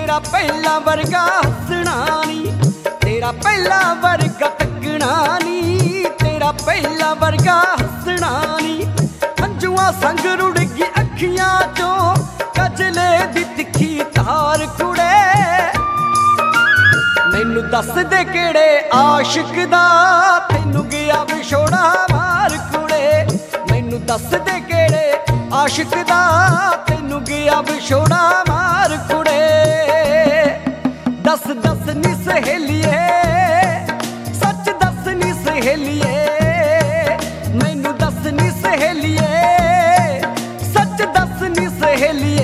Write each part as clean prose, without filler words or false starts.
तेरा पहला वर्गा हसना नी, तेरा पहला वर्गा तकना नी, तेरा पहला वर्गा हसना नी। अंजुआ संग रुड़ गई अखियां चो कजले दी तिखी धार कुड़े। मैनू दस दे केड़े आशिक दा तैनू गया विछोड़ा मार कुड़े। मैनू दस दे केड़े आशिक दा तैनू गया विछोड़ा मार कुड़े। दस दस नी सहेलिए सच दस नी सहेलिए, मैनू दस नी सहेलिए सच दस नी सहेलिए।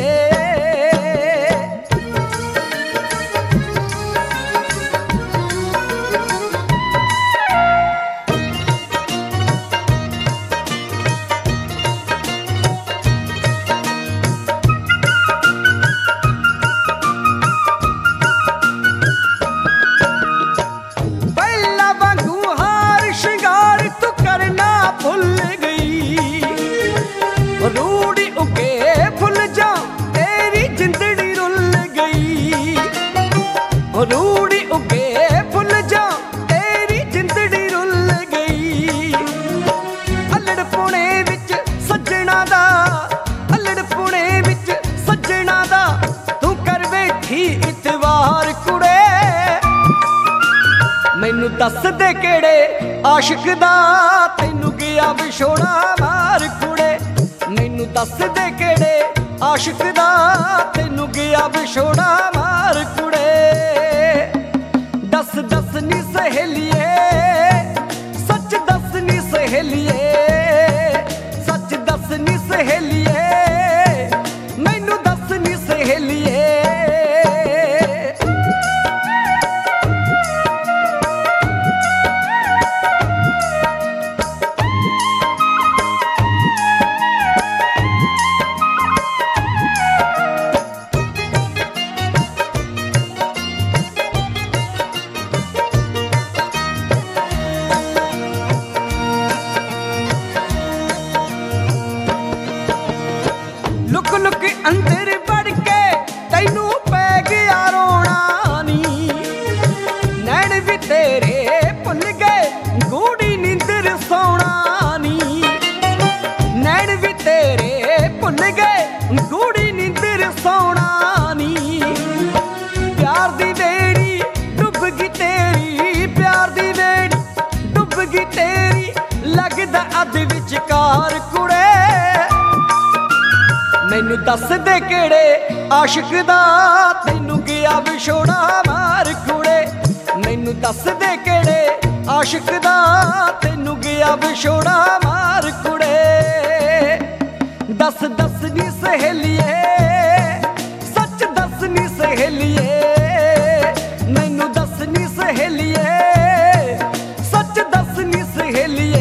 रूड़ी उगे फुल जा तेरी जिंदड़ी रुल गई, रूड़ी उगे फुल जा तेरी जिंदड़ी रुल गई। अल्लड़ पुणे विच सज्जणा दा, अल्लड़ पुणे विच सज्जणा दा तू कर बैठी इतवार कुड़े। मैनू दस दे केड़े आशिक दा तैनू गया विछोड़ा मार कुड़े। मैनू दस दे केड़े आशिक दा तैनू गया विछोड़ा मार कुड़े। दस दस नी सहेलिए सच दस नी सहेलिए, सच दस नी सहेलिए मैनू दस नी सहेलिए। लुक लुक अंदर बढ़ के तैनू पै गया रोना नी, नैन भी तेरे भुल गए गूढ़ी नींदर सोना नी। नैन भी तेरे भुल गए गूढ़ी नींदर सोना नी। प्यार दी बेड़ी डुब गई तेरी, प्यार दी बेड़ी डुब गई तेरी, लगदा अध विचकार कुड़े। मैनू दस दे केड़े आशिक दा तैनू गया विछोड़ा मार कुड़े। मैनू दस दे केड़े आशिक दा तैनू गया विछोड़ा मार कुड़े। दस दस नी सहेलिए सच दस नी सहेलिए, मैनू दस नी सहेलिए सच दस नी सहेलिए।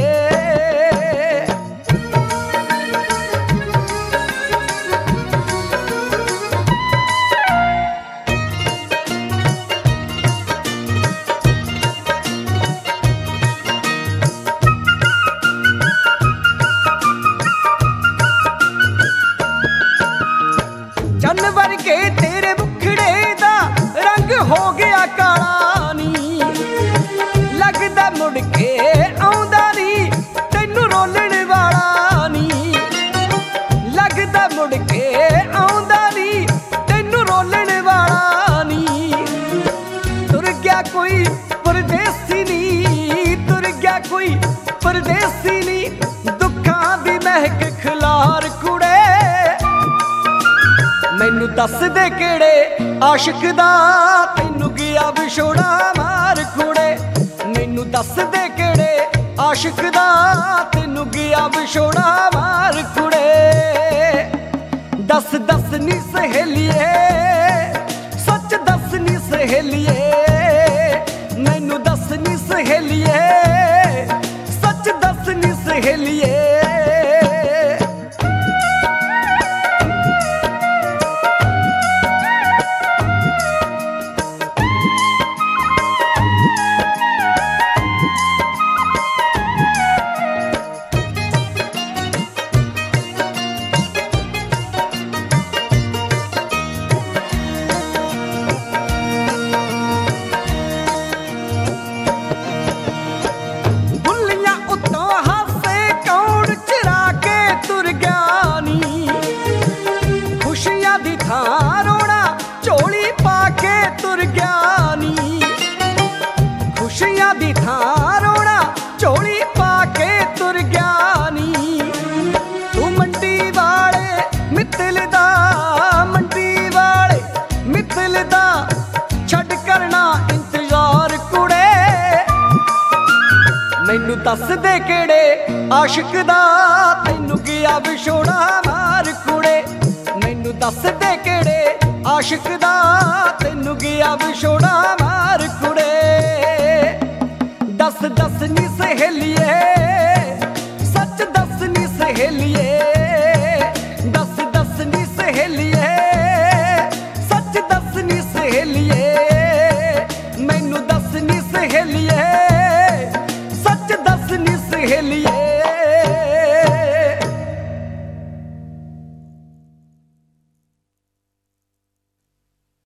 जानवर के तेरे मुखड़े दा रंग हो गया काला नी, लगदा मुड़ के आउंदा नी तैनू रोलण वाला नी। लगदा मुड़ के आउंदा नी तैनू रोलण वाला नी। तुर गया कोई परदेसी नी, तुर गया कोई परदेसी नी, दुखां दी महक खिलार कुड़े। मैनू दस दे केड़े आशिक दा तैनू गया विछोड़ा मार कुड़े। मैनू दस दे केड़े आशिक दा तैनू गया विछोड़ा मार कुड़े। दस दस नी सहेलिए सच दस नी सहेलिए, मैनू दस नी सहेलिए सच दस नी सहेलिए। ਥਾਂ ਰੋਣਾ ਝੋਲੀ ਪਾ ਕੇ ਤੁਰ ਗਿਆ ਨੀ। ਖੁਸ਼ੀਆਂ ਦੀ ਥਾਂ ਰੋਣਾ ਝੋਲੀ ਪਾ ਕੇ ਤੁਰ ਗਿਆ ਨੀ। ਤੂੰ ਮੰਡੀ ਵਾਲੇ ਮਿੱਤਲ ਦਾ, ਮੰਡੀ ਵਾਲੇ ਮਿੱਤਲ ਦਾ ਛੱਡ ਕਰਨਾ ਇੰਤਜ਼ਾਰ ਕੁੜੇ। ਮੈਨੂੰ ਦੱਸ ਦੇ ਕਿਹੜੇ ਆਸ਼ਿਕ ਦਾ ਤੈਨੂੰ ਗਿਆ ਵਿਛੋੜਾ ਮਾਰ ਕੁੜੇ। ਮੈਨੂੰ ਦੱਸ ਦੇ ਕਿਹੜੇ ਆਸ਼ਿਕ ਦਾ ਤੈਨੂੰ ਗਿਆ ਵਿਛੋੜਾ ਮਾਰ ਕੁੜੇ। ਦੱਸ ਦੱਸ ਨੀ ਸਹੇਲੀਏ, ਸੱਚ ਦੱਸ ਨੀ ਸਹੇਲੀਏ, ਦੱਸ ਦੱਸ ਨੀ ਸਹੇਲੀਏ, ਸੱਚ ਦੱਸ ਨੀ ਸਹੇਲੀਏ। ਮੈਨੂੰ ਦੱਸ ਨੀ ਸਹੇਲੀਏ, ਸੱਚ ਦੱਸ ਨੀ ਸਹੇਲੀਏ।